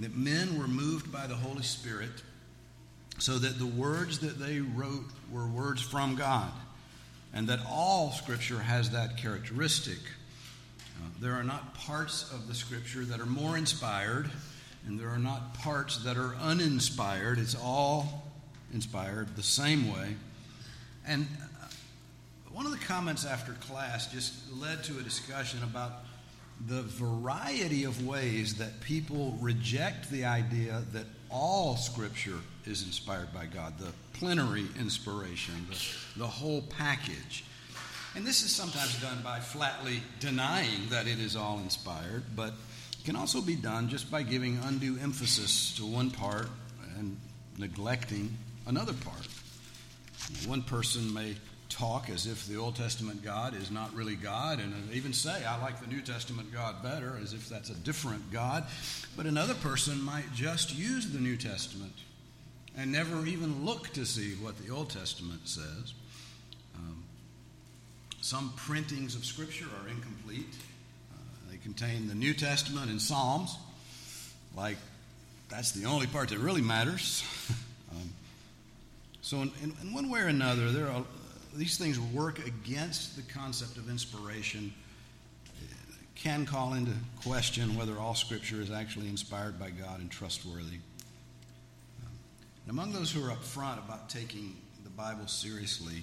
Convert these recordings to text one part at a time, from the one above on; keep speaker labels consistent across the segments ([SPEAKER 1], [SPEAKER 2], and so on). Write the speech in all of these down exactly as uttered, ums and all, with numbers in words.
[SPEAKER 1] that men were moved by the Holy Spirit so that the words that they wrote were words from God, and that all Scripture has that characteristic. Uh, there are not parts of the Scripture that are more inspired, and there are not parts that are uninspired. It's all inspired the same way. And uh, one of the comments after class just led to a discussion about the variety of ways that people reject the idea that all Scripture is inspired by God, the plenary inspiration, the, the whole package. And this is sometimes done by flatly denying that it is all inspired, but it can also be done just by giving undue emphasis to one part and neglecting another part. One person may talk as if the Old Testament God is not really God, and even say, I like the New Testament God better, as if that's a different God. But another person might just use the New Testament and never even look to see what the Old Testament says. Um, some printings of Scripture are incomplete. Uh, they contain the New Testament and Psalms, like that's the only part that really matters. um, so in, in, in one way or another, there are these things work against the concept of inspiration, can call into question whether all Scripture is actually inspired by God and trustworthy. Um, and among those who are up front about taking the Bible seriously,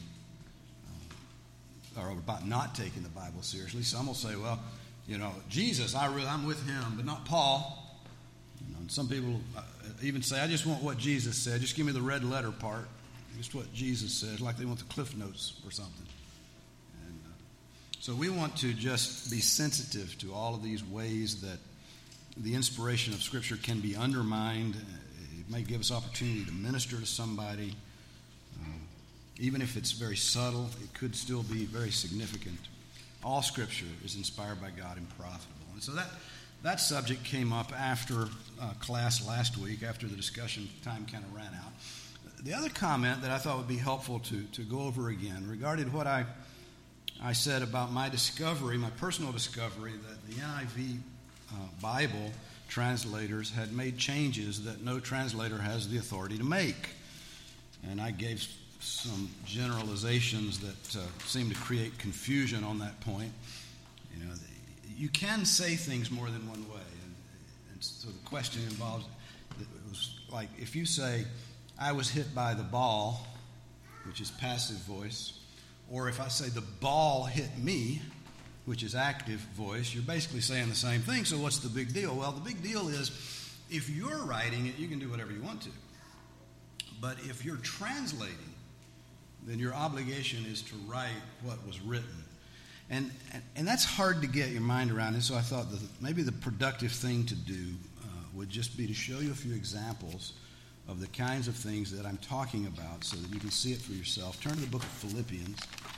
[SPEAKER 1] um, or about not taking the Bible seriously, some will say, well, you know, Jesus, I really, I'm with him, but not Paul. You know, and some people even say, I just want what Jesus said. Just give me the red letter part. Just what Jesus says, like they want the Cliff Notes or something. And uh, so we want to just be sensitive to all of these ways that the inspiration of Scripture can be undermined. It may give us opportunity to minister to somebody. Um, even if it's very subtle, it could still be very significant. All Scripture is inspired by God and profitable. And so that, that subject came up after uh, class last week, after the discussion time kind of ran out. The other comment that I thought would be helpful to, to go over again regarded what I I said about my discovery, my personal discovery, that the N I V uh, Bible translators had made changes that no translator has the authority to make. And I gave some generalizations that uh, seem to create confusion on that point. You know, you can say things more than one way. And, and so the question involves, it was like if you say, I was hit by the ball, which is passive voice, or if I say the ball hit me, which is active voice, you're basically saying the same thing. So what's the big deal? Well, the big deal is if you're writing it, you can do whatever you want to. But if you're translating, then your obligation is to write what was written. And, and, and that's hard to get your mind around. And so I thought that maybe the productive thing to do uh, would just be to show you a few examples of the kinds of things that I'm talking about so that you can see it for yourself. Turn to the book of Philippians,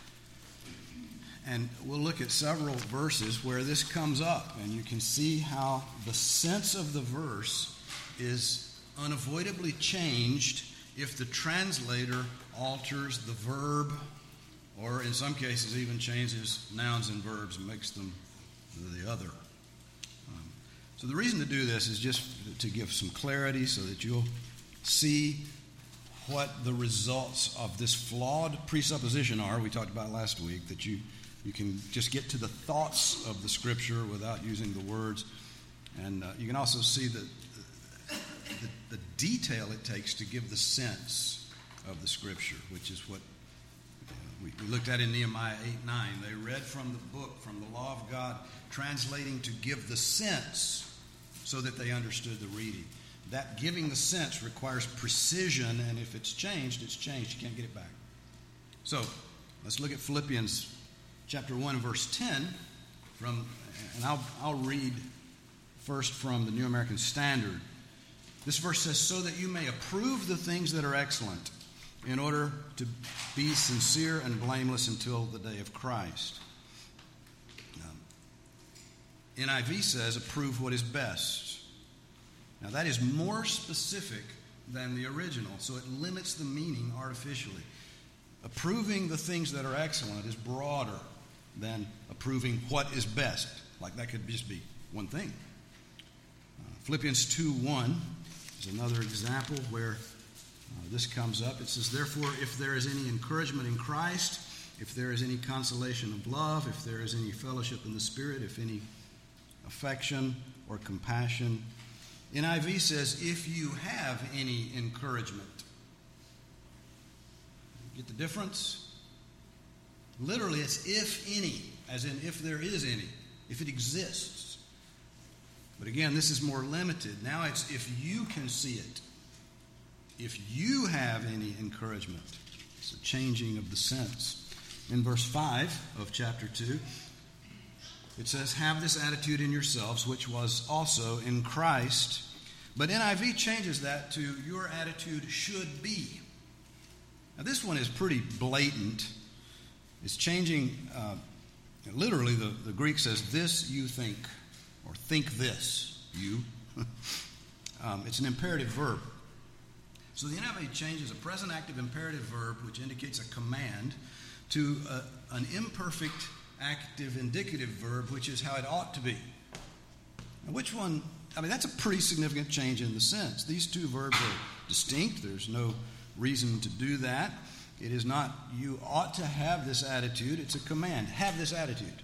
[SPEAKER 1] and we'll look at several verses where this comes up, and you can see how the sense of the verse is unavoidably changed if the translator alters the verb, or in some cases even changes nouns and verbs and makes them the other. Um, so the reason to do this is just to give some clarity so that you'll see what the results of this flawed presupposition are. We talked about last week that you, you can just get to the thoughts of the Scripture without using the words. And uh, you can also see the, the, the detail it takes to give the sense of the Scripture, which is what uh, we, we looked at in Nehemiah eight nine. They read from the book, from the law of God, translating to give the sense so that they understood the reading. That giving the sense requires precision, and if it's changed, it's changed. You can't get it back. So let's look at Philippians chapter one, verse ten. From, and I'll, I'll read first from the New American Standard. This verse says, so that you may approve the things that are excellent, in order to be sincere and blameless until the day of Christ. Um, N I V says, approve what is best. Now, that is more specific than the original, so it limits the meaning artificially. Approving the things that are excellent is broader than approving what is best. Like that could just be one thing. Uh, Philippians two one is another example where uh, this comes up. It says, therefore, if there is any encouragement in Christ, if there is any consolation of love, if there is any fellowship in the Spirit, if any affection or compassion. N I V says, if you have any encouragement. Get the difference? Literally, it's if any, as in if there is any, if it exists. But again, this is more limited. Now it's if you can see it. If you have any encouragement. It's a changing of the sense. In verse five of chapter two, it says, have this attitude in yourselves, which was also in Christ. But N I V changes that to your attitude should be. Now this one is pretty blatant. It's changing, uh, literally the, the Greek says, this you think, or think this, you. um, it's an imperative verb. So the N I V changes a present active imperative verb, which indicates a command, to a, an imperfect active indicative verb, which is how it ought to be. Now which one, I mean, that's a pretty significant change in the sense. These two verbs are distinct. There's no reason to do that. It is not, you ought to have this attitude. It's a command. Have this attitude.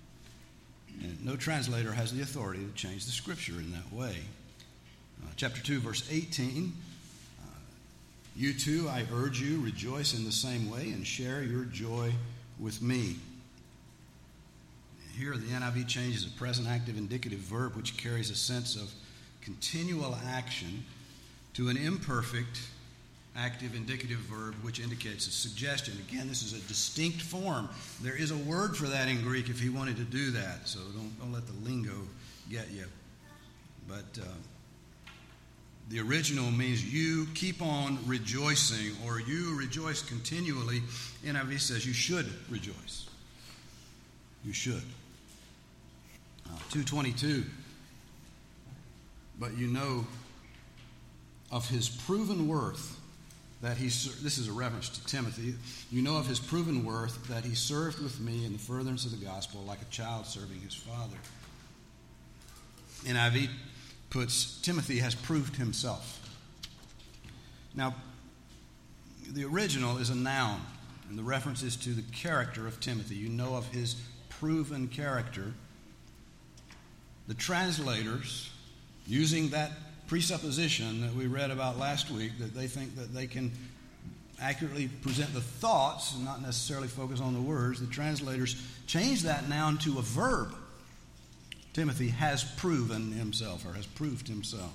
[SPEAKER 1] And no translator has the authority to change the Scripture in that way. Uh, chapter two, verse eighteen. Uh, you too, I urge you, rejoice in the same way and share your joy with me. Here, the N I V changes a present active indicative verb, which carries a sense of continual action, to an imperfect active indicative verb, which indicates a suggestion. Again, this is a distinct form. There is a word for that in Greek if he wanted to do that, so don't, don't let the lingo get you. But uh, the original means you keep on rejoicing, or you rejoice continually. N I V says you should rejoice. You should. Uh, two twenty-two. But you know of his proven worth that he, this is a reference to Timothy, you know of his proven worth that he served with me in the furtherance of the gospel like a child serving his father. N I V puts, Timothy has proved himself. Now, the original is a noun, and the reference is to the character of Timothy. You know of his proven character. The translators, using that presupposition that we read about last week, that they think that they can accurately present the thoughts and not necessarily focus on the words, the translators change that noun to a verb. Timothy has proven himself, or has proved himself.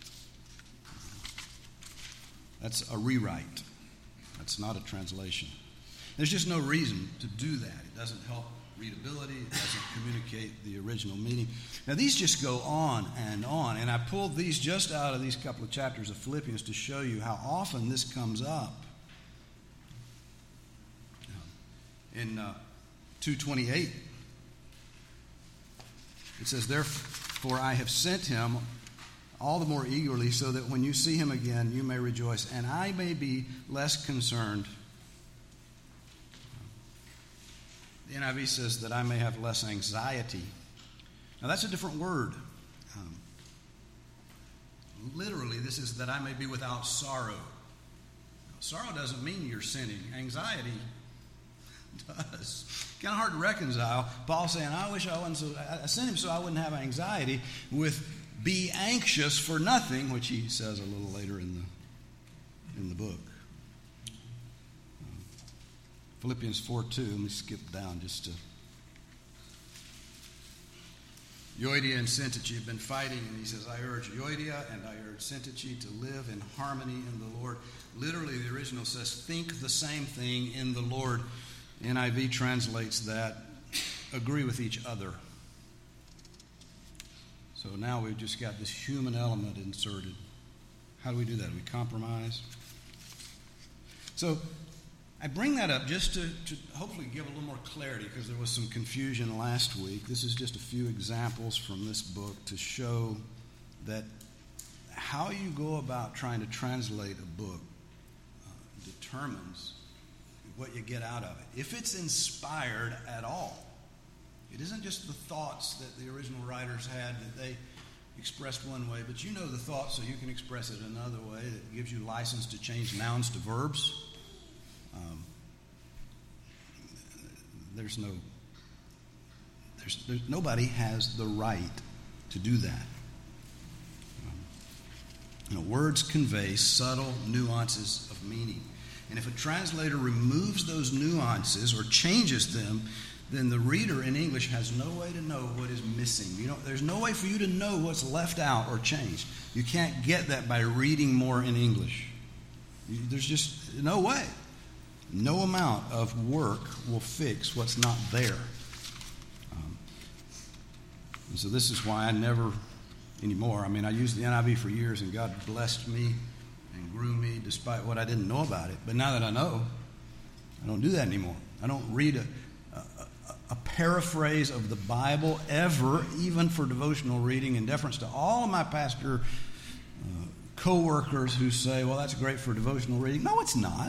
[SPEAKER 1] That's a rewrite. That's not a translation. There's just no reason to do that. It doesn't help readability. It doesn't communicate the original meaning. Now, these just go on and on, and I pulled these just out of these couple of chapters of Philippians to show you how often this comes up. In uh, two twenty-eight, it says, therefore I have sent him all the more eagerly, so that when you see him again, you may rejoice, and I may be less concerned. The N I V says that I may have less anxiety. Now, that's a different word. Um, literally, this is that I may be without sorrow. Now, sorrow doesn't mean you're sinning. Anxiety does. Kind of hard to reconcile. Paul saying, I wish I wasn't so, I sent him so I wouldn't have anxiety, with be anxious for nothing, which he says a little later in the in the book. Philippians four two, let me skip down just to. Euodia and Syntyche have been fighting, and he says, I urge Euodia and I urge Syntyche to live in harmony in the Lord. Literally, the original says, think the same thing in the Lord. N I V translates that, agree with each other. So now we've just got this human element inserted. How do we do that? We compromise. So I bring that up just to, to hopefully give a little more clarity, because there was some confusion last week. This is just a few examples from this book to show that how you go about trying to translate a book uh, determines what you get out of it. If it's inspired at all, it isn't just the thoughts that the original writers had that they expressed one way, but you know the thought, so you can express it another way. It gives you license to change nouns to verbs. Um, there's no, there's, there's nobody has the right to do that. Um, you know, words convey subtle nuances of meaning, and if a translator removes those nuances or changes them, then the reader in English has no way to know what is missing. You know, there's no way for you to know what's left out or changed. You can't get that by reading more in English. You, there's just no way. No amount of work will fix what's not there. Um, and so this is why I never anymore. I mean, I used the N I V for years, and God blessed me and grew me despite what I didn't know about it. But now that I know, I don't do that anymore. I don't read a a paraphrase of the Bible ever, even for devotional reading, in deference to all of my pastor uh, co-workers who say, well, that's great for devotional reading. No, it's not.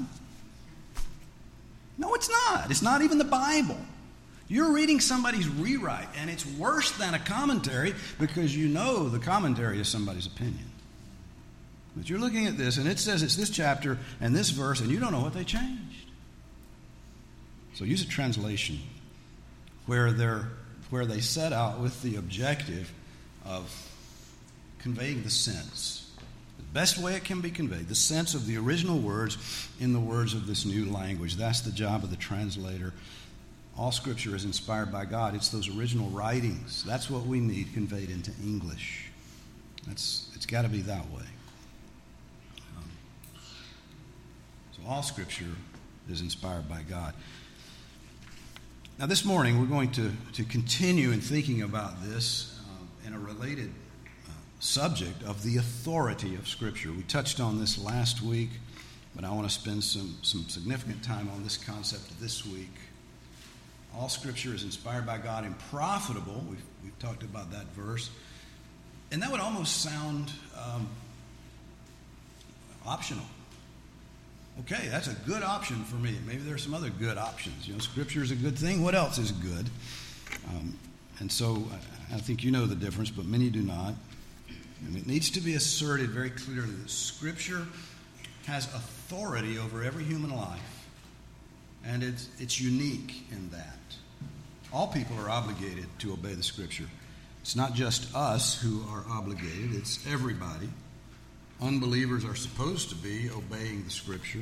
[SPEAKER 1] No, it's not. It's not even the Bible. You're reading somebody's rewrite, and it's worse than a commentary because you know the commentary is somebody's opinion. But you're looking at this, and it says it's this chapter and this verse, and you don't know what they changed. So use a translation where they're where they set out with the objective of conveying the sense, the best way it can be conveyed, the sense of the original words in the words of this new language. That's the job of the translator. All Scripture is inspired by God. It's those original writings. That's what we need conveyed into English. That's it's got to be that way. Um, so all Scripture is inspired by God. Now, this morning, we're going to, to continue in thinking about this uh, in a related uh, subject of the authority of Scripture. We touched on this last week, but I want to spend some, some significant time on this concept this week. All Scripture is inspired by God and profitable. We've, we've talked about that verse. And that would almost sound um, optional. Okay, that's a good option for me. Maybe there's some other good options. You know, Scripture is a good thing. What else is good? Um, and so I think you know the difference, but many do not. And it needs to be asserted very clearly that Scripture has authority over every human life, and it's, it's unique in that. All people are obligated to obey the Scripture. It's not just us who are obligated, it's everybody. Unbelievers are supposed to be obeying the Scripture.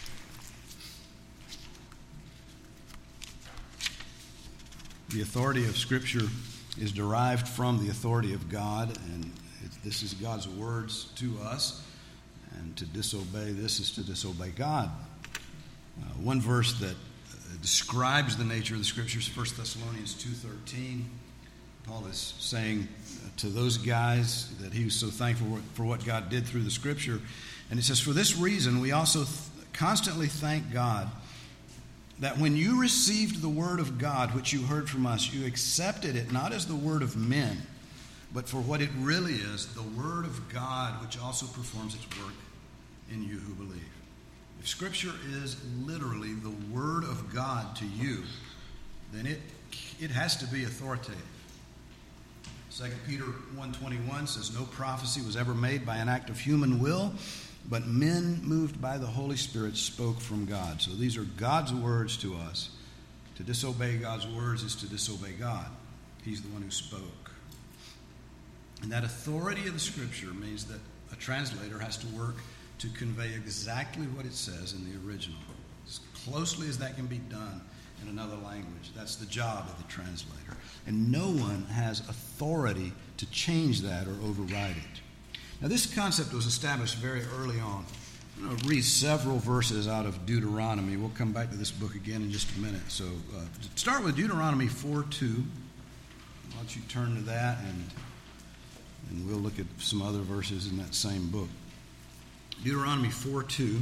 [SPEAKER 1] The authority of Scripture is derived from the authority of God, and it, this is God's words to us. And to disobey this is to disobey God. Uh, one verse that uh, describes the nature of the Scriptures, First Thessalonians two thirteen. Paul is saying to those guys that he was so thankful for what God did through the Scripture. And it says, for this reason, we also th- constantly thank God that when you received the word of God, which you heard from us, you accepted it not as the word of men, but for what it really is, the word of God, which also performs its work in you who believe. If Scripture is literally the word of God to you, then it, it has to be authoritative. Second Peter one twenty-one says, no prophecy was ever made by an act of human will, but men moved by the Holy Spirit spoke from God. So these are God's words to us. To disobey God's words is to disobey God. He's the one who spoke. And that authority of the Scripture means that a translator has to work to convey exactly what it says in the original, as closely as that can be done in another language. That's the job of the translator. And no one has authority to change that or override it. Now, this concept was established very early on. I'm going to read several verses out of Deuteronomy. We'll come back to this book again in just a minute. So uh, start with Deuteronomy four two. Why don't you turn to that, and, and we'll look at some other verses in that same book. Deuteronomy four two.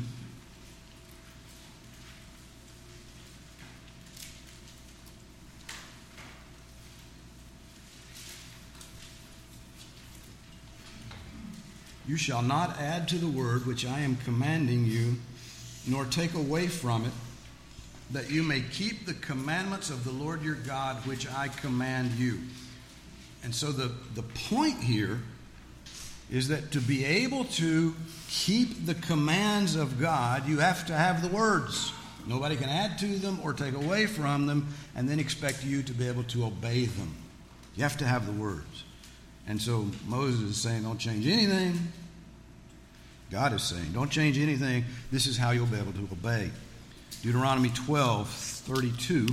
[SPEAKER 1] You shall not add to the word which I am commanding you, nor take away from it, that you may keep the commandments of the Lord your God, which I command you. And so the, the point here is that to be able to keep the commands of God, you have to have the words. Nobody can add to them or take away from them and then expect you to be able to obey them. You have to have the words. And so Moses is saying, don't change anything. God is saying, don't change anything. This is how you'll be able to obey. Deuteronomy twelve thirty-two.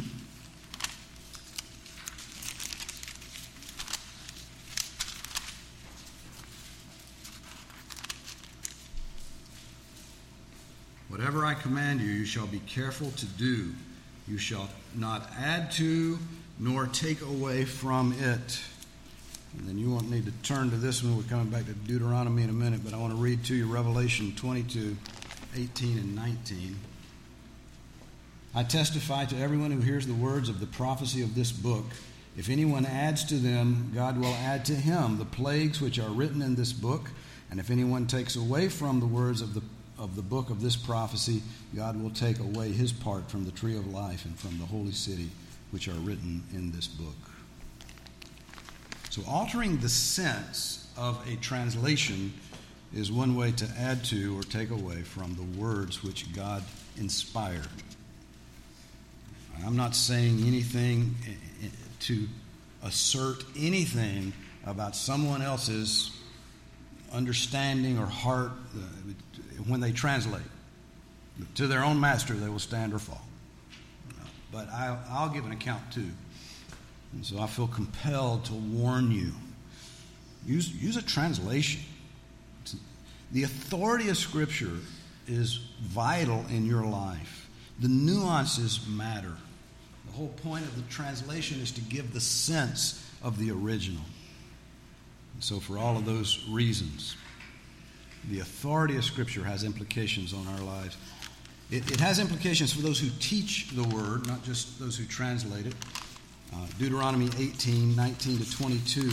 [SPEAKER 1] Whatever I command you, you shall be careful to do. You shall not add to nor take away from it. And then you won't need to turn to this one. We're coming back to Deuteronomy in a minute, but I want to read to you Revelation twenty-two, eighteen and nineteen. I testify to everyone who hears the words of the prophecy of this book. If anyone adds to them, God will add to him the plagues which are written in this book. And if anyone takes away from the words of the of the book of this prophecy, God will take away his part from the tree of life and from the holy city which are written in this book. So altering the sense of a translation is one way to add to or take away from the words which God inspired. I'm not saying anything to assert anything about someone else's understanding or heart when they translate. To their own master they will stand or fall. But I'll, I'll give an account too. And so I feel compelled to warn you. Use, use a translation. The authority of Scripture is vital in your life. The nuances matter. The whole point of the translation is to give the sense of the original. And so for all of those reasons, the authority of Scripture has implications on our lives. It, it has implications for those who teach the Word, not just those who translate it. Uh, Deuteronomy eighteen, nineteen to twenty-two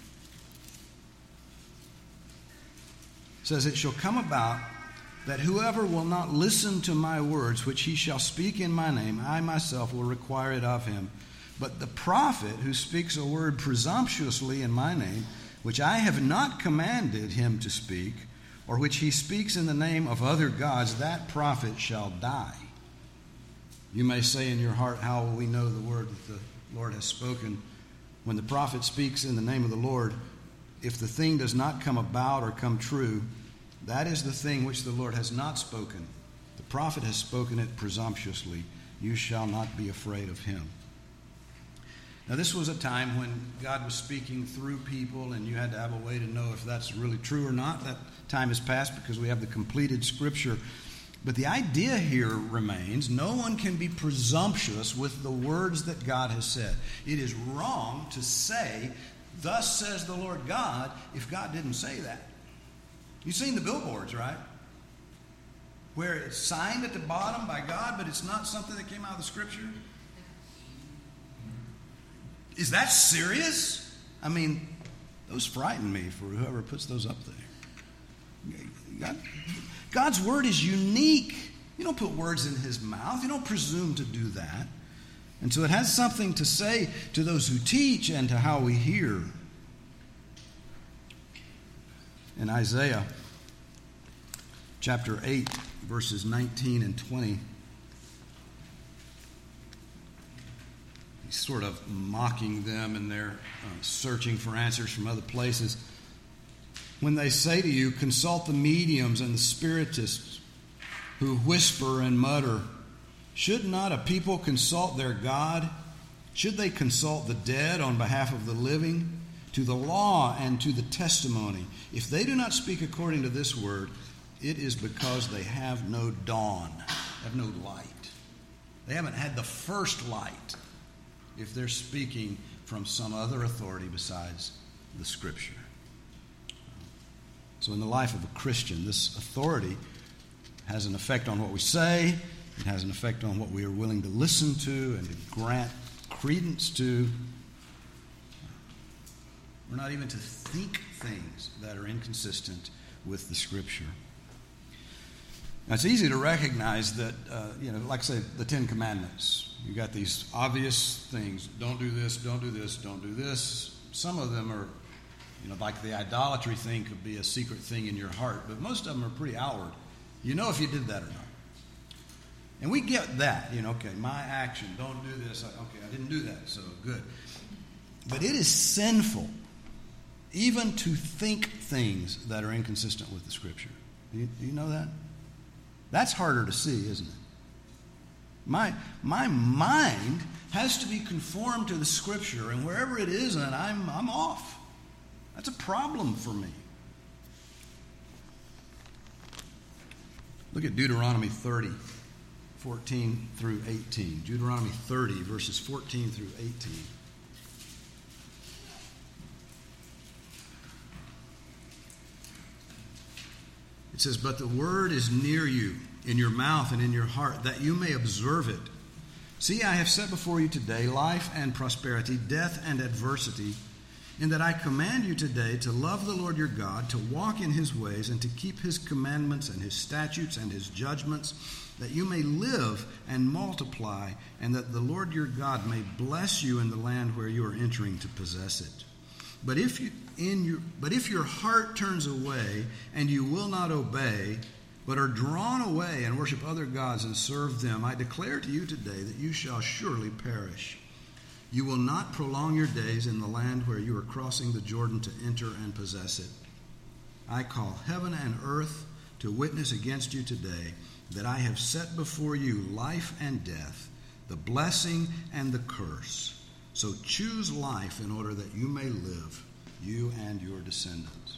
[SPEAKER 1] says, "It shall come about that whoever will not listen to my words, which he shall speak in my name, I myself will require it of him. But the prophet who speaks a word presumptuously in my name, which I have not commanded him to speak, or which he speaks in the name of other gods, that prophet shall die." You may say in your heart, how will we know the word that the Lord has spoken? When the prophet speaks in the name of the Lord, if the thing does not come about or come true, that is the thing which the Lord has not spoken. The prophet has spoken it presumptuously. You shall not be afraid of him. Now, this was a time when God was speaking through people, and you had to have a way to know if that's really true or not. That time has passed because we have the completed Scripture. But the idea here remains, no one can be presumptuous with the words that God has said. It is wrong to say, "Thus says the Lord God," if God didn't say that. You've seen the billboards, right? Where it's signed at the bottom by God, but it's not something that came out of the Scripture. Is that serious? I mean, those frighten me for whoever puts those up there. God, God's word is unique. You don't put words in his mouth. You don't presume to do that. And so it has something to say to those who teach and to how we hear. In Isaiah chapter eight, verses nineteen and twenty, he's sort of mocking them, and they're uh, searching for answers from other places. When they say to you, "Consult the mediums and the spiritists who whisper and mutter, should not a people consult their God? Should they consult the dead on behalf of the living? To the law and to the testimony. If they do not speak according to this word, it is because they have no dawn, have no light. They haven't had the first light if they're speaking from some other authority besides the Scripture." So in the life of a Christian, this authority has an effect on what we say. It has an effect on what we are willing to listen to and to grant credence to. We're not even to think things that are inconsistent with the Scripture. Now, it's easy to recognize that, uh, you know, like, say, the Ten Commandments. You got these obvious things. Don't do this, don't do this, don't do this. Some of them are You know, like the idolatry thing could be a secret thing in your heart, but most of them are pretty outward. You know if you did that or not. And we get that, you know, okay, my action, don't do this. Okay, I didn't do that, so good. But it is sinful even to think things that are inconsistent with the Scripture. Do you, do you know that? That's harder to see, isn't it? My, my mind has to be conformed to the Scripture, and wherever it isn't, I'm, I'm off. That's a problem for me. Look at Deuteronomy thirty, fourteen through eighteen. Deuteronomy thirty, verses fourteen through eighteen. It says, "But the word is near you, in your mouth and in your heart, that you may observe it. See, I have set before you today life and prosperity, death and adversity, in that I command you today to love the Lord your God, to walk in his ways, and to keep his commandments and his statutes and his judgments, that you may live and multiply, and that the Lord your God may bless you in the land where you are entering to possess it. But if you, in your, but if your heart turns away, and you will not obey, but are drawn away and worship other gods and serve them, I declare to you today that you shall surely perish. You will not prolong your days in the land where you are crossing the Jordan to enter and possess it. I call heaven and earth to witness against you today that I have set before you life and death, the blessing and the curse. So choose life in order that you may live, you and your descendants."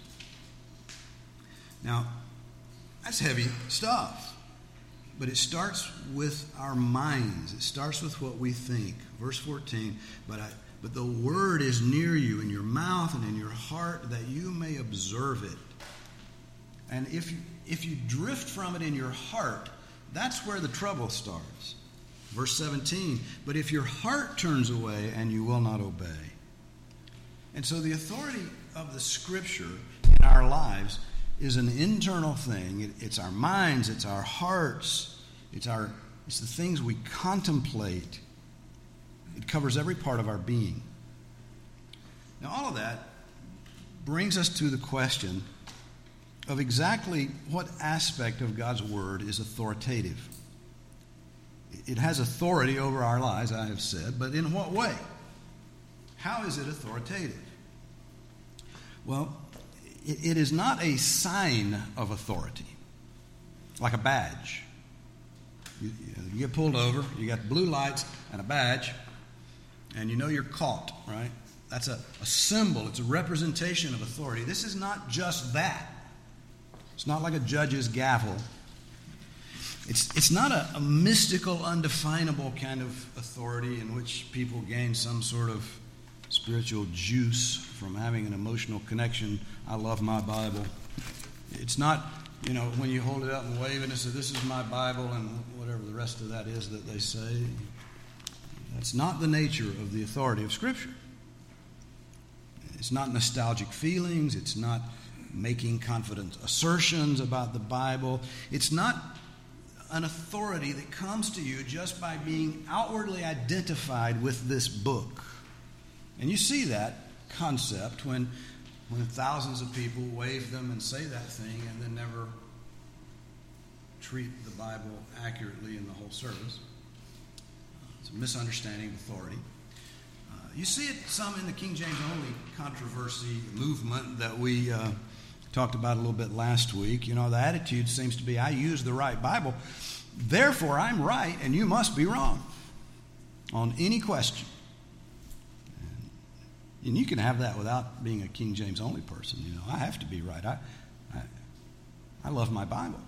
[SPEAKER 1] Now, that's heavy stuff. But it starts with our minds. It starts with what we think. Verse fourteen, but I, but the word is near you in your mouth and in your heart, that you may observe it. And if you, if you drift from it in your heart, that's where the trouble starts. Verse seventeen, but if your heart turns away and you will not obey. And so the authority of the Scripture in our lives is an internal thing. It, it's our minds, it's our hearts, it's our it's the things we contemplate. It covers every part of our being. Now, all of that brings us to the question of exactly what aspect of God's Word is authoritative. It has authority over our lives, I have said, but in what way? How is it authoritative? Well, it is not a sign of authority, like a badge. You, you get pulled over, you got blue lights and a badge, and you know you're caught, right? That's a, a symbol. It's a representation of authority. This is not just that. It's not like a judge's gavel. It's, it's not a, a mystical, undefinable kind of authority in which people gain some sort of spiritual juice from having an emotional connection. I love my Bible. It's not, you know, when you hold it up and wave it and say, "This is my Bible," and whatever the rest of that is that they say. That's not the nature of the authority of Scripture. It's not nostalgic feelings. It's not making confident assertions about the Bible. It's not an authority that comes to you just by being outwardly identified with this book. And you see that concept when, when thousands of people wave them and say that thing and then never treat the Bible accurately in the whole service. It's a misunderstanding of authority. Uh, you see it some in the King James only controversy movement that we uh, talked about a little bit last week. You know, the attitude seems to be, I use the right Bible, therefore I'm right and you must be wrong on any question. And you can have that without being a King James only person. You know, I have to be right. I, I, I love my Bible.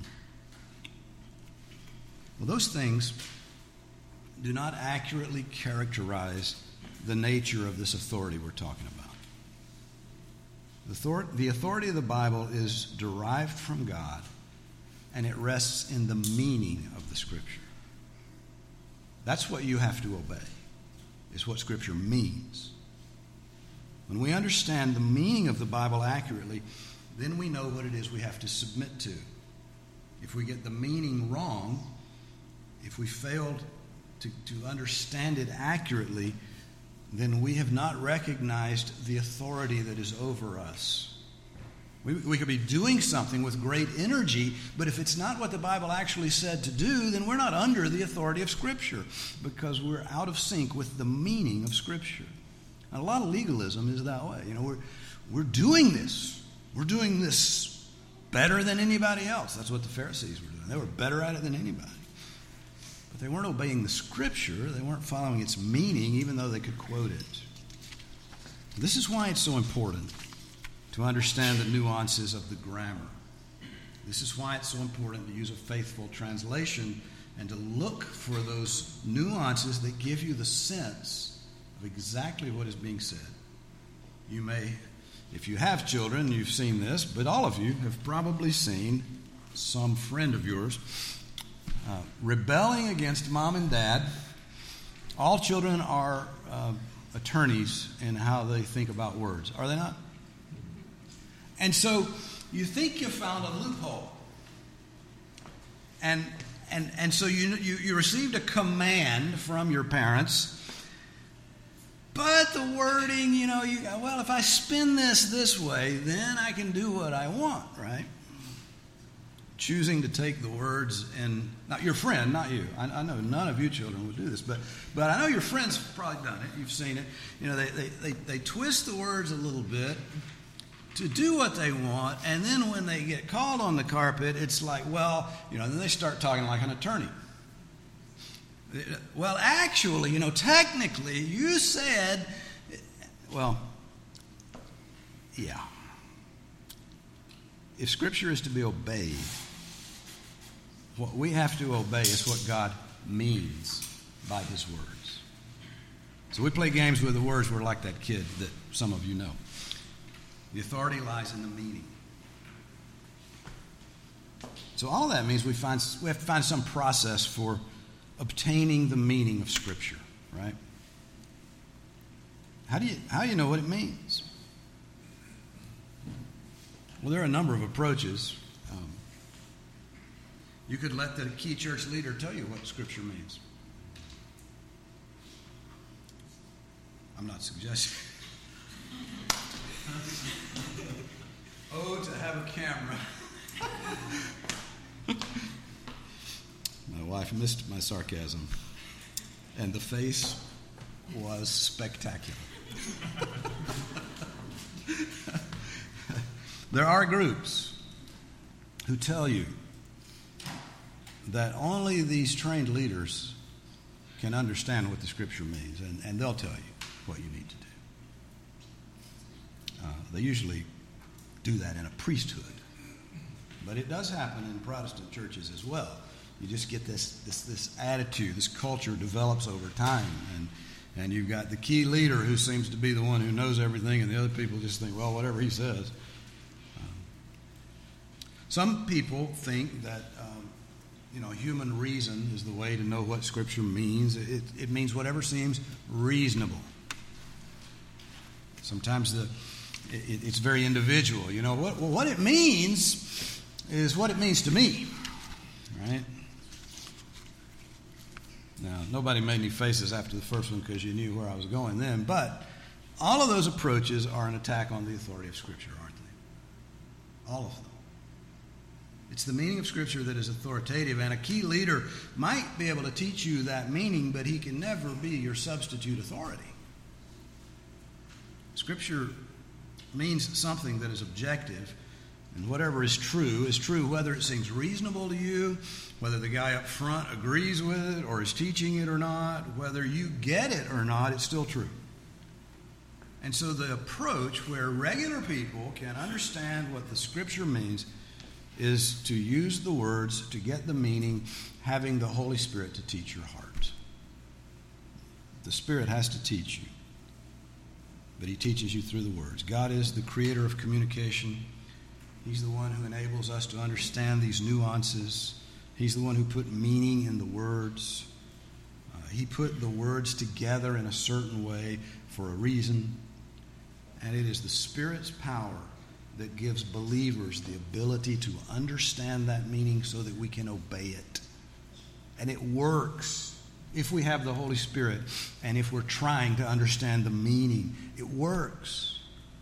[SPEAKER 1] Well, those things do not accurately characterize the nature of this authority we're talking about. The authority, the authority of the Bible is derived from God, and it rests in the meaning of the Scripture. That's what you have to obey, is what Scripture means. When we understand the meaning of the Bible accurately, then we know what it is we have to submit to. If we get the meaning wrong, if we fail to, to understand it accurately, then we have not recognized the authority that is over us. We, we could be doing something with great energy, but if it's not what the Bible actually said to do, then we're not under the authority of Scripture because we're out of sync with the meaning of Scripture. And a lot of legalism is that way. You know, we're we're doing this. We're doing this better than anybody else. That's what the Pharisees were doing. They were better at it than anybody. But they weren't obeying the Scripture. They weren't following its meaning, even though they could quote it. This is why it's so important to understand the nuances of the grammar. This is why it's so important to use a faithful translation and to look for those nuances that give you the sense of exactly what is being said. You may, if you have children, you've seen this, but all of you have probably seen some friend of yours uh, rebelling against mom and dad. All children are uh, attorneys in how they think about words, are they not? And so you think you found a loophole. And and and so you, you you received a command from your parents. But the wording, you know, you go, well, if I spin this this way, then I can do what I want, right? Choosing to take the words and, not your friend, not you. I, I know none of you children would do this, but but I know your friends have probably done it. You've seen it. You know, they they they, they twist the words a little bit to do what they want, and then when they get called on the carpet, it's like, well, you know, then they start talking like an attorney. Well, actually, you know, technically, you said, well, yeah. If Scripture is to be obeyed, what we have to obey is what God means by His words. So we play games with the words. We're like that kid that some of you know. The authority lies in the meaning. So all that means we find we have to find some process for obtaining the meaning of Scripture, right? How do you how do you know what it means? Well, there are a number of approaches. Um, you could let the key church leader tell you what Scripture means. I'm not suggesting. Oh, to have a camera. My wife missed my sarcasm, and the face was spectacular. There are groups who tell you that only these trained leaders can understand what the Scripture means, and, and they'll tell you what you need to do. Uh, they usually do that in a priesthood. But it does happen in Protestant churches as well. You just get this this this attitude, this culture develops over time. And, and you've got the key leader who seems to be the one who knows everything, and the other people just think, well, whatever he says. Um, some people think that um, you know, human reason is the way to know what Scripture means. It, it means whatever seems reasonable. Sometimes the It, it's very individual. You know, what, well, what it means is what it means to me, right? Now, nobody made any faces after the first one because you knew where I was going then, but all of those approaches are an attack on the authority of Scripture, aren't they? All of them. It's the meaning of Scripture that is authoritative, and a key leader might be able to teach you that meaning, but he can never be your substitute authority. Scripture means something that is objective, and whatever is true is true whether it seems reasonable to you, whether the guy up front agrees with it or is teaching it or not, whether you get it or not, it's still true. And so the approach where regular people can understand what the Scripture means is to use the words to get the meaning, having the Holy Spirit to teach your heart. The Spirit has to teach you, but He teaches you through the words. God is the creator of communication. He's the one who enables us to understand these nuances. He's the one who put meaning in the words. Uh, he put the words together in a certain way for a reason. And it is the Spirit's power that gives believers the ability to understand that meaning so that we can obey it. And it works. if we have the Holy Spirit and if we're trying to understand the meaning. It works.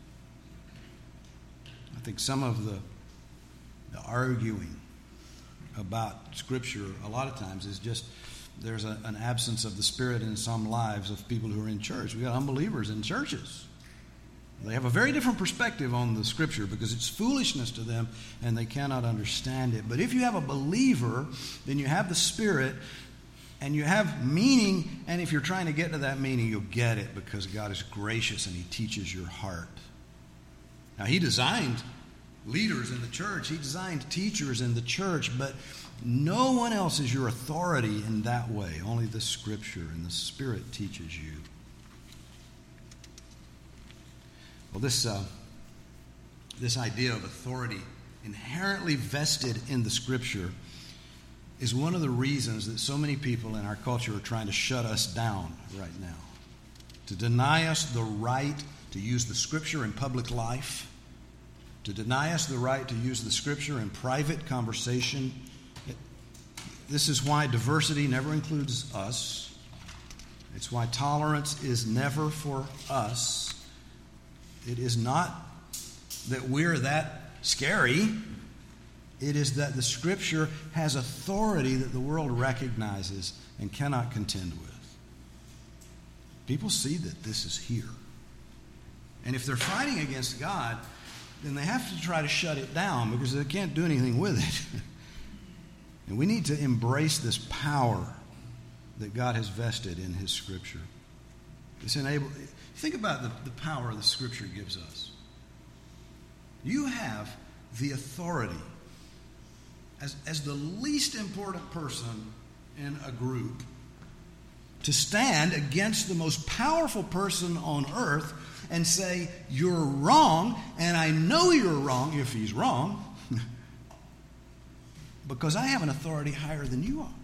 [SPEAKER 1] I think some of the, the arguing about Scripture a lot of times is just there's a, an absence of the Spirit in some lives of people who are in church. We've got unbelievers in churches. They have a very different perspective on the Scripture because it's foolishness to them and they cannot understand it. But if you have a believer, then you have the Spirit and you have meaning, and if you're trying to get to that meaning, you'll get it because God is gracious and He teaches your heart. Now, He designed leaders in the church. He designed teachers in the church, but no one else is your authority in that way. Only the Scripture and the Spirit teaches you. Well, this, uh, this idea of authority inherently vested in the Scripture is one of the reasons that so many people in our culture are trying to shut us down right now, to deny us the right to use the Scripture in public life, to deny us the right to use the Scripture in private conversation. This is why diversity never includes us. It's why tolerance is never for us. It is not that we're that scary. It is that the Scripture has authority that the world recognizes and cannot contend with. People see that this is here. And if they're fighting against God, then they have to try to shut it down because they can't do anything with it. And we need to embrace this power that God has vested in His Scripture. It's enabled. Think about the, the power the Scripture gives us. You have the authority as, as the least important person in a group to stand against the most powerful person on earth and say, you're wrong, and I know you're wrong if he's wrong, because I have an authority higher than you are.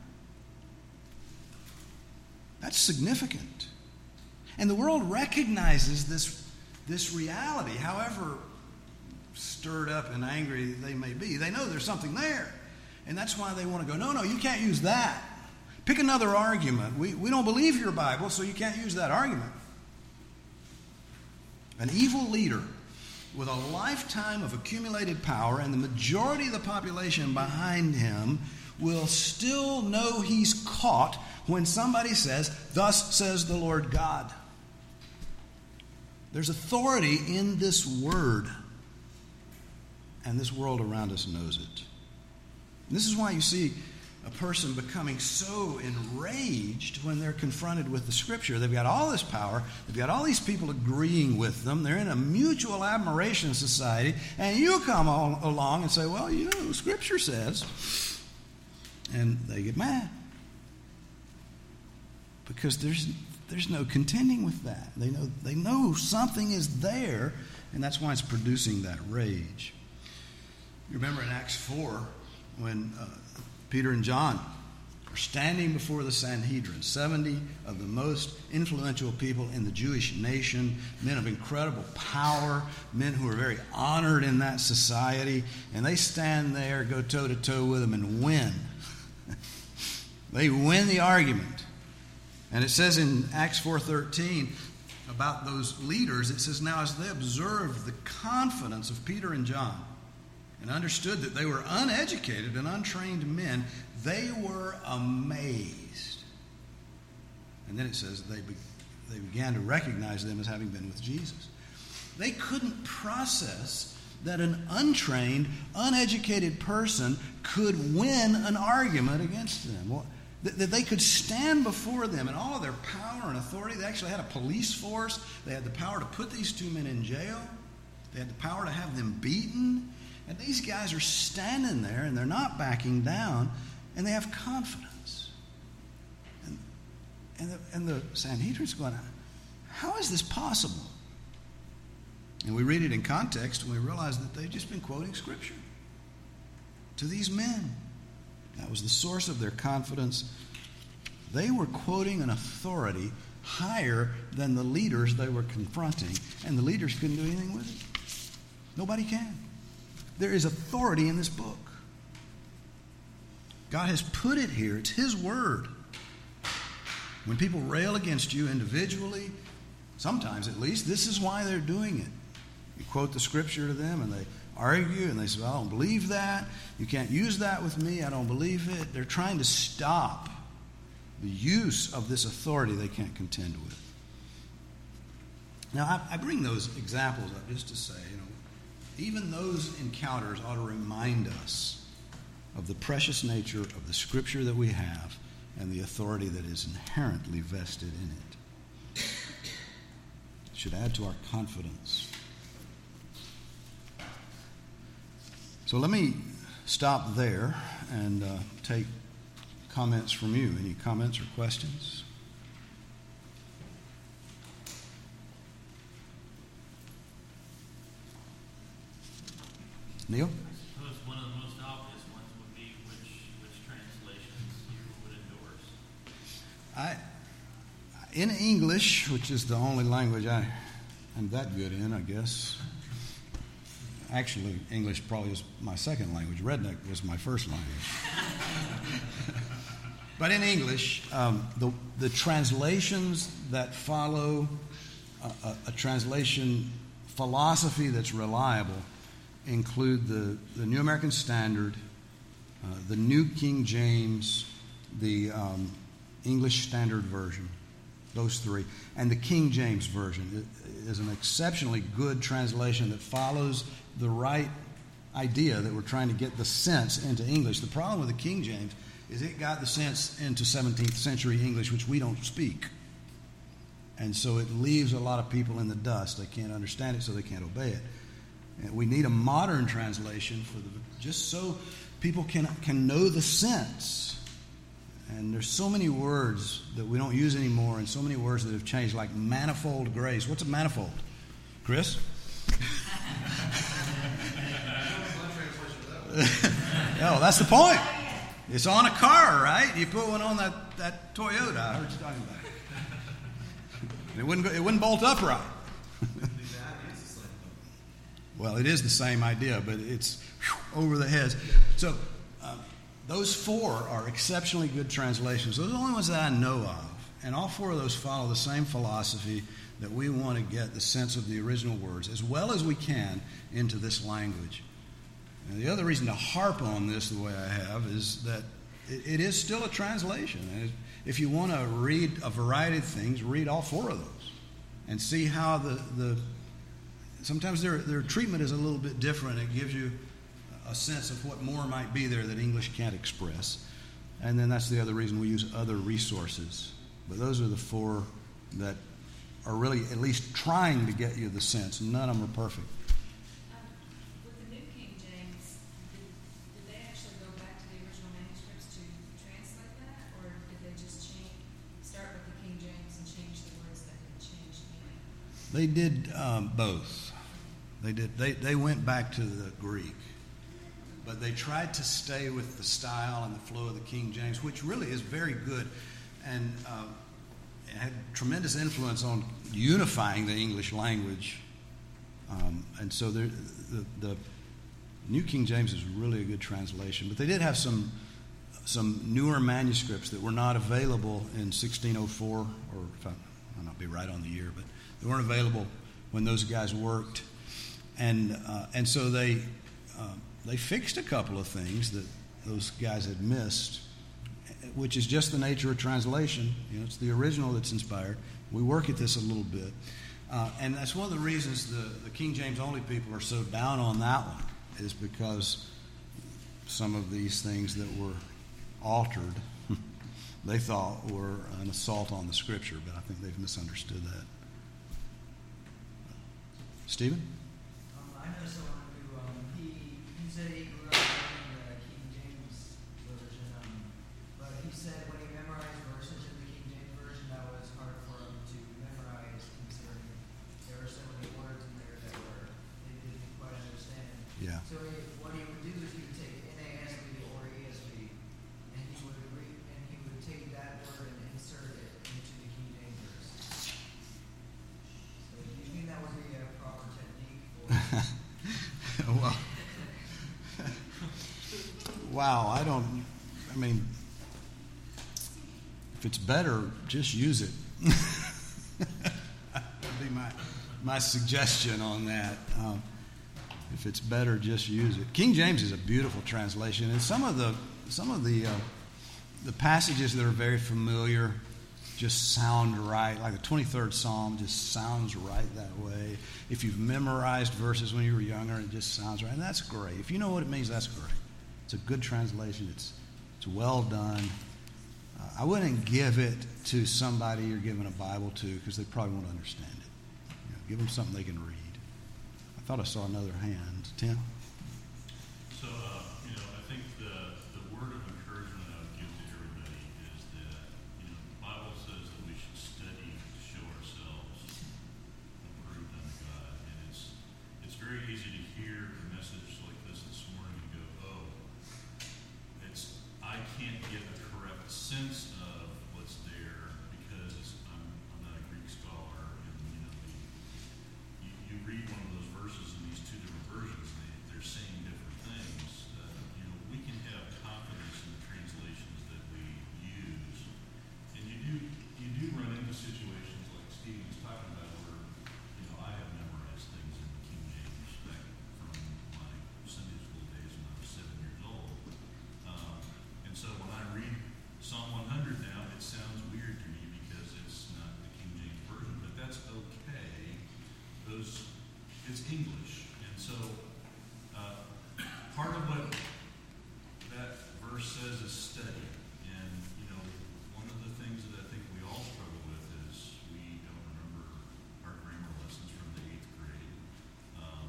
[SPEAKER 1] That's significant. And the world recognizes this, this reality, however stirred up and angry they may be. They know there's something there. And that's why they want to go, no, no, you can't use that. Pick another argument. We, we don't believe your Bible, so you can't use that argument. An evil leader with a lifetime of accumulated power and the majority of the population behind him will still know he's caught when somebody says, thus says the Lord God. There's authority in this word, and this world around us knows it. And this is why you see a person becoming so enraged when they're confronted with the Scripture. They've got all this power. They've got all these people agreeing with them. They're in a mutual admiration society. And you come all along and say, well, you know, Scripture says. And they get mad. Because there's there's no contending with that. They know, they know something is there, and that's why it's producing that rage. You remember in Acts four when uh, Peter and John are standing before the Sanhedrin, seventy of the most influential people in the Jewish nation, men of incredible power, men who are very honored in that society, and they stand there, go toe-to-toe with them, and win. They win the argument. And it says in Acts four thirteen about those leaders, it says, now as they observed the confidence of Peter and John and understood that they were uneducated and untrained men, they were amazed. And then it says they, be, they began to recognize them as having been with Jesus. They couldn't process that an untrained, uneducated person could win an argument against them. Well, that they could stand before them in all of their power and authority. They actually had a police force. They had the power to put these two men in jail. They had the power to have them beaten. And these guys are standing there, and they're not backing down, and they have confidence. And, and, the, and the Sanhedrin's going, how is this possible? And we read it in context, and we realize that they've just been quoting Scripture to these men. That was the source of their confidence. They were quoting an authority higher than the leaders they were confronting, and the leaders couldn't do anything with it. Nobody can. There is authority in this book. God has put it here. It's His word. When people rail against you individually, sometimes at least, this is why they're doing it. You quote the scripture to them and they argue and they say, I don't believe that. You can't use that with me. I don't believe it. They're trying to stop the use of this authority they can't contend with. Now, I, I bring those examples up just to say, you know, even those encounters ought to remind us of the precious nature of the scripture that we have and the authority that is inherently vested in it. It should add to our confidence. So let me stop there and uh, take comments from you. Any comments or questions? Neil?
[SPEAKER 2] I suppose one of the most obvious ones would be which which translations you would endorse.
[SPEAKER 1] I, in English, which is the only language I am that good in, I guess. Actually, English probably is my second language. Redneck was my first language. But in English, um, the, the translations that follow a, a, a translation philosophy that's reliable include the, the New American Standard, uh, the New King James, the um, English Standard Version, those three, and the King James Version is an exceptionally good translation that follows the right idea that we're trying to get the sense into English. The problem with the King James is it got the sense into seventeenth century English, which we don't speak. And so it leaves a lot of people in the dust. They can't understand it, so they can't obey it. And we need a modern translation for the just so people can can know the sense. And there's so many words that we don't use anymore, and so many words that have changed, like manifold grace. What's a manifold? Chris? No, that's the point. It's on a car, right? You put one on that, that Toyota. I heard you talking about it. And it wouldn't go, it wouldn't bolt upright. Well, it is the same idea, but it's whew, over the heads. So um, those four are exceptionally good translations. Those are the only ones that I know of. And all four of those follow the same philosophy that we want to get the sense of the original words as well as we can into this language. And the other reason to harp on this the way I have is that it, it is still a translation. And if you want to read a variety of things, read all four of those and see how the, the sometimes their, their treatment is a little bit different. It gives you a sense of what more might be there that English can't express. And then that's the other reason we use other resources. But those are the four that are really at least trying to get you the sense. None of them are perfect.
[SPEAKER 3] Um, with the New King James, did, did they actually go back to the original manuscripts to translate that? Or did they just change, start with the King James and change the words that had changed meaning?
[SPEAKER 1] They did um, both. They did. They, they went back to the Greek. But they tried to stay with the style and the flow of the King James, which really is very good. And uh, it had tremendous influence on unifying the English language. Um, and so the, the New King James is really a good translation. But they did have some some newer manuscripts that were not available in sixteen oh four, or if I, I'll not be right on the year, but they weren't available when those guys worked. And uh, and so they uh, they fixed a couple of things that those guys had missed, which is just the nature of translation. You know, it's the original that's inspired. We work at this a little bit. Uh, and that's one of the reasons the, the King James only people are so down on that one, is because some of these things that were altered, they thought were an assault on the Scripture, but I think they've misunderstood that. Stephen?
[SPEAKER 4] Um, I know someone who, um, he, he said he grew up in the King James Version, um, but he said when he memorized verses in the King James Version, that was hard for him to memorize, considering there were so many words in there that were they didn't quite understand.
[SPEAKER 1] Yeah.
[SPEAKER 4] So he, what he would do is he would take N A S B or E S V, and he would read, and he would take that word and insert it into the King James verse. So do you think that would be a proper technique for?
[SPEAKER 1] Well, wow, I don't, I mean, if it's better, just use it. That would be my my suggestion on that. Um, if it's better, just use it. King James is a beautiful translation, and some of the some of the uh, the passages that are very familiar just sound right. Like the twenty-third Psalm just sounds right that way. If you've memorized verses when you were younger, it just sounds right, and that's great. If you know what it means, that's great. It's a good translation. It's it's well done. Uh, I wouldn't give it to somebody you're giving a Bible to because they probably won't understand it. You know, give them something they can read. I thought I saw another hand. Tim?
[SPEAKER 5] So, uh, you know, I think the the word of encouragement I would give to everybody is that, you know, the Bible says that we should study to show ourselves approved unto God. And it's it's very easy to hear a message like this this morning and go, oh, it's I can't get a correct sense of what's there because I'm, I'm not a Greek scholar. And, you know, the, you, you read one of those verses in these two different versions, they, they're saying different things. Uh, you know, we can have confidence in the translations that we use. And you do you do run into situations like Steve was talking about where, you know, I have memorized things in the King James back from my Sunday school days when I was seven years old. Um, and so when I read Psalm one hundred now, it sounds weird to me because it's not the King James Version, but that's okay. Those, it's English. And so uh, part of what that verse says is study. And, you know, one of the things that I think we all struggle with is we don't remember our grammar lessons from the eighth grade. Um,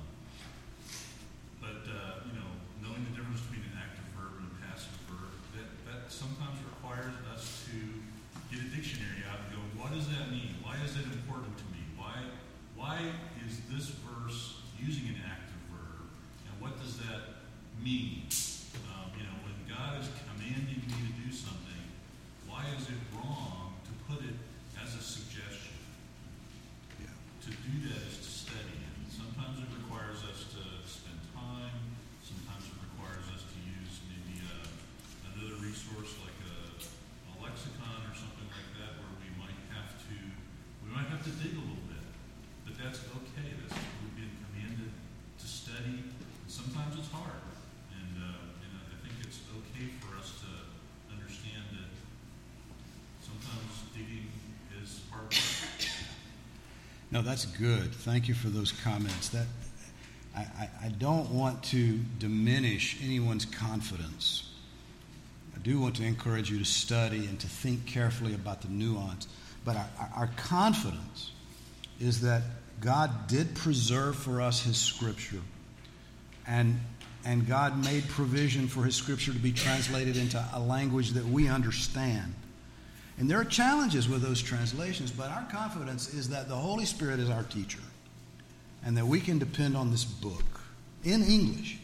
[SPEAKER 5] but, uh, you know, knowing the difference between an active verb and a passive verb, that, that sometimes requires us to get a dictionary out and go, what does that mean? Why is it important to me? Why, why is this verse using an active verb? And what does that mean? Um, you know, when God is commanding me to do something, why is it wrong to put it as a suggestion?
[SPEAKER 1] Yeah.
[SPEAKER 5] To do that is to study. And sometimes it requires us to spend time. Sometimes it requires us to use maybe a, another resource like a, a lexicon or something like that, where we might have to we might have to dig a little bit. But that's okay. That's we've been commanded to study. And sometimes it's hard. And uh, and I think it's okay for us to understand that sometimes digging is hard work.
[SPEAKER 1] No, that's good. Thank you for those comments. That I, I, I don't want to diminish anyone's confidence. I do want to encourage you to study and to think carefully about the nuance. But our, our confidence is that God did preserve for us His Scripture, and and God made provision for His Scripture to be translated into a language that we understand. And there are challenges with those translations, but our confidence is that the Holy Spirit is our teacher, and that we can depend on this book in English.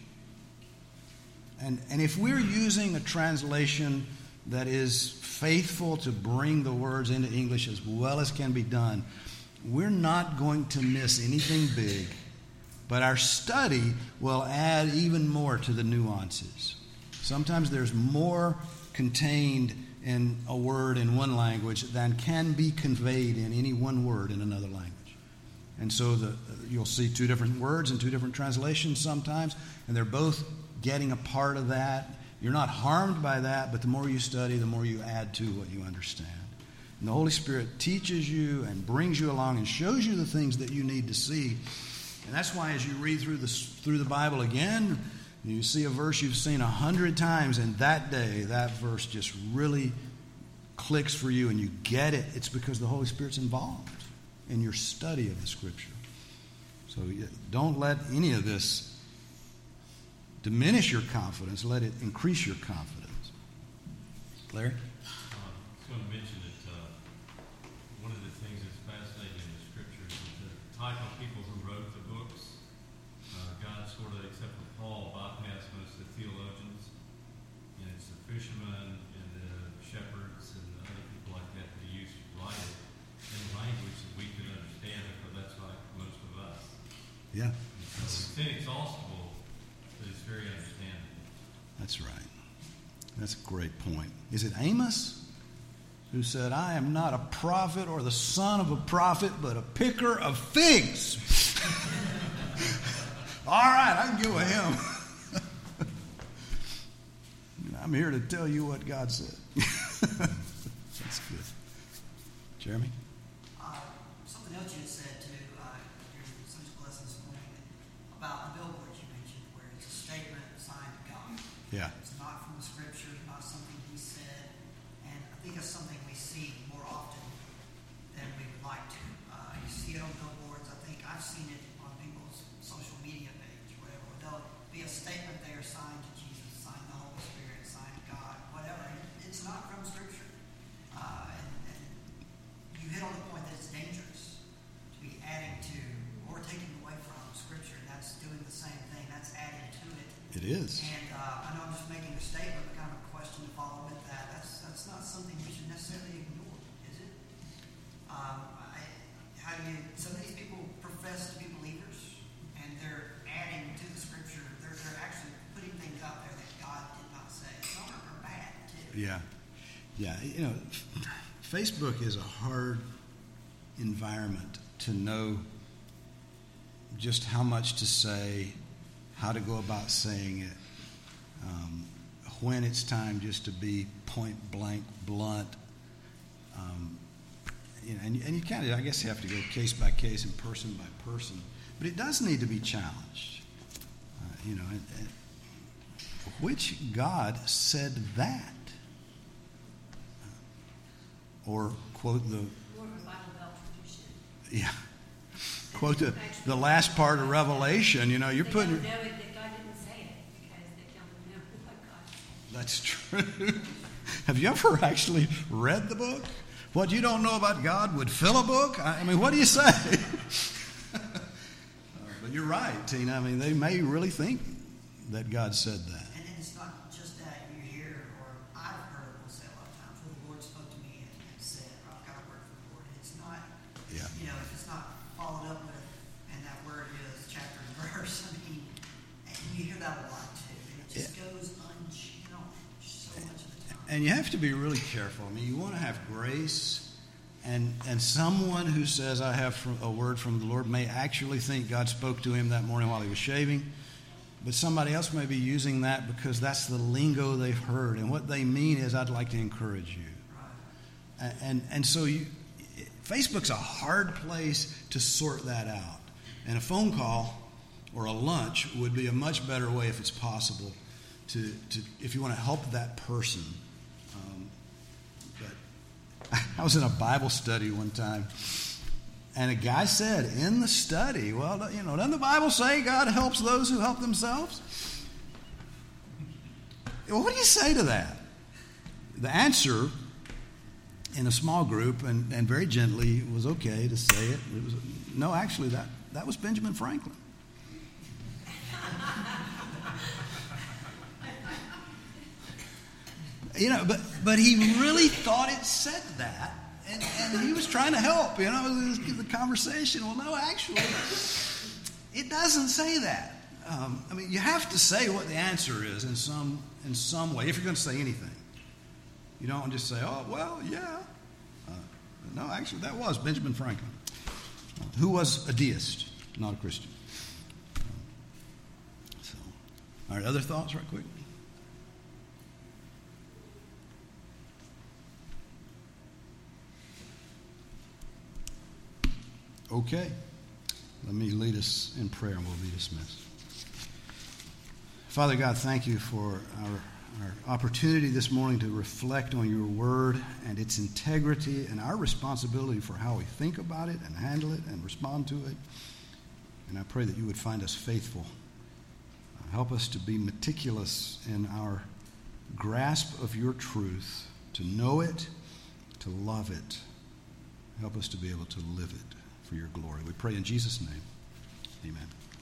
[SPEAKER 1] And and if we're using a translation that is faithful to bring the words into English as well as can be done, we're not going to miss anything big, but our study will add even more to the nuances. Sometimes there's more contained in a word in one language than can be conveyed in any one word in another language. And so the, you'll see two different words in two different translations sometimes, and they're both getting a part of that. You're not harmed by that, but the more you study, the more you add to what you understand. And the Holy Spirit teaches you and brings you along and shows you the things that you need to see. And that's why as you read through the, through the Bible again, you see a verse you've seen a hundred times, and that day, that verse just really clicks for you and you get it. It's because the Holy Spirit's involved in your study of the Scripture. So don't let any of this diminish your confidence. Let it increase your confidence. Larry?
[SPEAKER 6] Uh, I was going to mention that uh, one of the things that's fascinating in the Scriptures is the type of people who wrote the books. Uh, God sort of, except for Paul, bypassed most of the theologians. And it's the fishermen and the shepherds and the other people like that that used to write it in language that we could understand, because that's like most of us.
[SPEAKER 1] Yeah.
[SPEAKER 6] And so it's inexhaustible, but it's very understandable.
[SPEAKER 1] That's right. That's a great point. Is it Amos? who said, I am not a prophet or the son of a prophet, but a picker of figs. All right, I can get with him. I'm here to tell you what God said. That's good. Jeremy?
[SPEAKER 7] Uh, something else you had said, too, uh, during the Sunday school lesson this morning, about the billboards you mentioned, where it's a statement signed God.
[SPEAKER 1] Yeah.
[SPEAKER 7] It's not from the Scripture, not something he said, and I think that's something we see more often than we would like to. Uh, you see it on billboards. I think I've seen it on people's social media page, whatever. There'll be a statement there signed to Jesus, signed the Holy Spirit, signed God, whatever. It's not from Scripture. Uh, and, and you hit on the point that it's dangerous to be adding to or taking away from Scripture. And that's doing the same thing. That's adding to it.
[SPEAKER 1] It is.
[SPEAKER 7] And uh, I know I'm just making a statement, but kind of a question to follow with that. That's that's not something we should necessarily ignore, is it? Um, I, how do you? Some of these people profess to be believers, and they're adding to the Scripture. They're they're actually putting things out there that God did not say. Some are bad too.
[SPEAKER 1] Yeah. Yeah. You know, Facebook is a hard environment to know just how much to say, how to go about saying it, um, when it's time just to be point blank blunt. Um, you know, and, and you kind of, I guess, you have to go case by case and person by person. But it does need to be challenged. Uh, you know, and, and which God said that? Or quote the,
[SPEAKER 3] More of a Bible Belt tradition.
[SPEAKER 1] yeah, quote the, the last part of Revelation. You know, you're
[SPEAKER 3] They
[SPEAKER 1] putting,
[SPEAKER 3] don't know it that God didn't say it because they don't know what God said.
[SPEAKER 1] that's true. Have you ever actually read the book? What you don't know about God would fill a book? I, I mean, what do you say? uh, but you're right, Tina. I mean, they may really think that God said that.
[SPEAKER 7] And, and it's not just that you hear, or I've heard people say a lot of times, well, the Lord spoke to me and, and said, or I've got a word from the Lord. It's not,
[SPEAKER 1] Yeah.
[SPEAKER 7] you know, if it's not followed up with, and that word is chapter and verse, I mean, and you hear that a lot too. And it just goes unchallenged so much of the time.
[SPEAKER 1] And you have to be really careful. I mean, you want to have grace, and and someone who says, I have from, a word from the Lord may actually think God spoke to him that morning while he was shaving, but somebody else may be using that because that's the lingo they've heard. And what they mean is, I'd like to encourage you. And, and, and so you, Facebook's a hard place to sort that out. And a phone call or a lunch would be a much better way, if it's possible, to, to if you want to help that person. Um, but I was in a Bible study one time, and a guy said in the study, well, you know, doesn't the Bible say God helps those who help themselves? Well, what do you say to that? The answer in a small group, and, and very gently, was okay to say it. It was no, actually, that, that was Benjamin Franklin. You know, but but he really thought it said that, and, and he was trying to help. You know, it was the conversation. Well, no, actually, it doesn't say that. Um, I mean, you have to say what the answer is in some in some way if you're going to say anything. You don't just say, "Oh, well, yeah." Uh, no, actually, that was Benjamin Franklin, uh, who was a deist, not a Christian. So, all right, other thoughts, right quick. Okay. Let me lead us in prayer and we'll be dismissed. Father God, thank you for our, our opportunity this morning to reflect on your word and its integrity and our responsibility for how we think about it and handle it and respond to it. And I pray that you would find us faithful. Uh, help us to be meticulous in our grasp of your truth, to know it, to love it. Help us to be able to live it for your glory. We pray in Jesus' name. Amen.